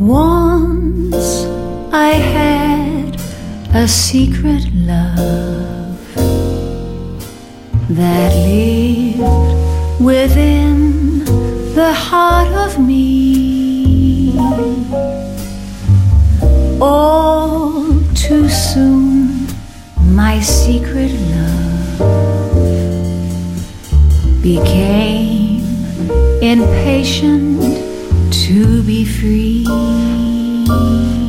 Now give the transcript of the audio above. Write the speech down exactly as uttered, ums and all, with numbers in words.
Once I had a secret love that lived within the heart of me. All too soon my secret love became impatient to be free.